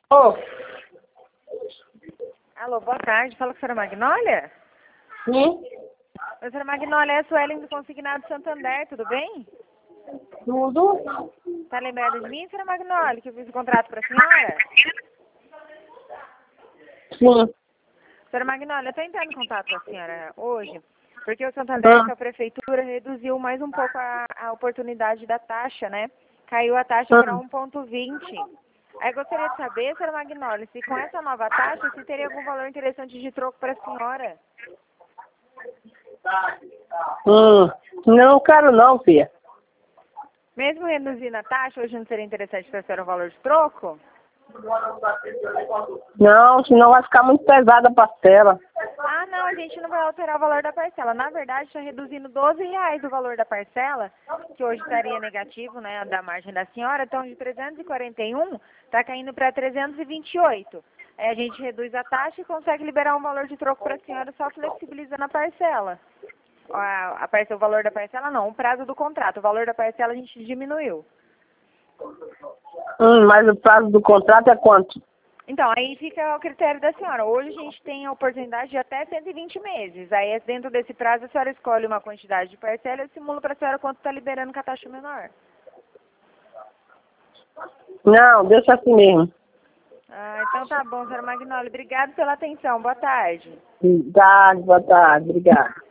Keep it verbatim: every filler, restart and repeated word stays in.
Ô, Alô, boa tarde. Fala com a senhora Magnólia? sim, A senhora Magnólia é a Suelen do Consignado Santander, tudo bem? tudo. Tá lembrada de mim, senhora Magnólia, que eu fiz o contrato para a senhora? Sim. Senhora Magnólia, eu estou entrando em contato com a senhora hoje, porque o Santander, que a prefeitura, reduziu mais um pouco a, a oportunidade da taxa, né? Caiu a taxa para um vírgula vinte. Aí eu gostaria de saber, senhora Magnólia, se com essa nova taxa, se teria algum valor interessante de troco para a senhora. Hum, não quero não, filha. Mesmo reduzindo a taxa, hoje não seria interessante para a senhora o valor de troco? Não, senão vai ficar muito pesada a parcela. Ah, não, a gente não vai alterar o valor da parcela. Na verdade, está reduzindo doze reais o valor da parcela, que hoje estaria negativo, né, da margem da senhora. Então, de trezentos e quarenta e um, está caindo para trezentos e vinte e oito. Aí a gente reduz a taxa e consegue liberar um valor de troco para a senhora, só flexibilizando a parcela. A, a parcela. O valor da parcela não, o prazo do contrato. O valor da parcela a gente diminuiu. Hum, mas o prazo do contrato é quanto? Então, aí fica ao critério da senhora. Hoje a gente tem a oportunidade de até cento e vinte meses. Aí, dentro desse prazo, a senhora escolhe uma quantidade de parcela e eu simulo para a senhora quanto está liberando com a taxa menor. Não, deixa assim mesmo. Ah, então tá bom, senhora Magnólia. Obrigada pela atenção. Boa tarde. Tá, boa tarde, obrigada.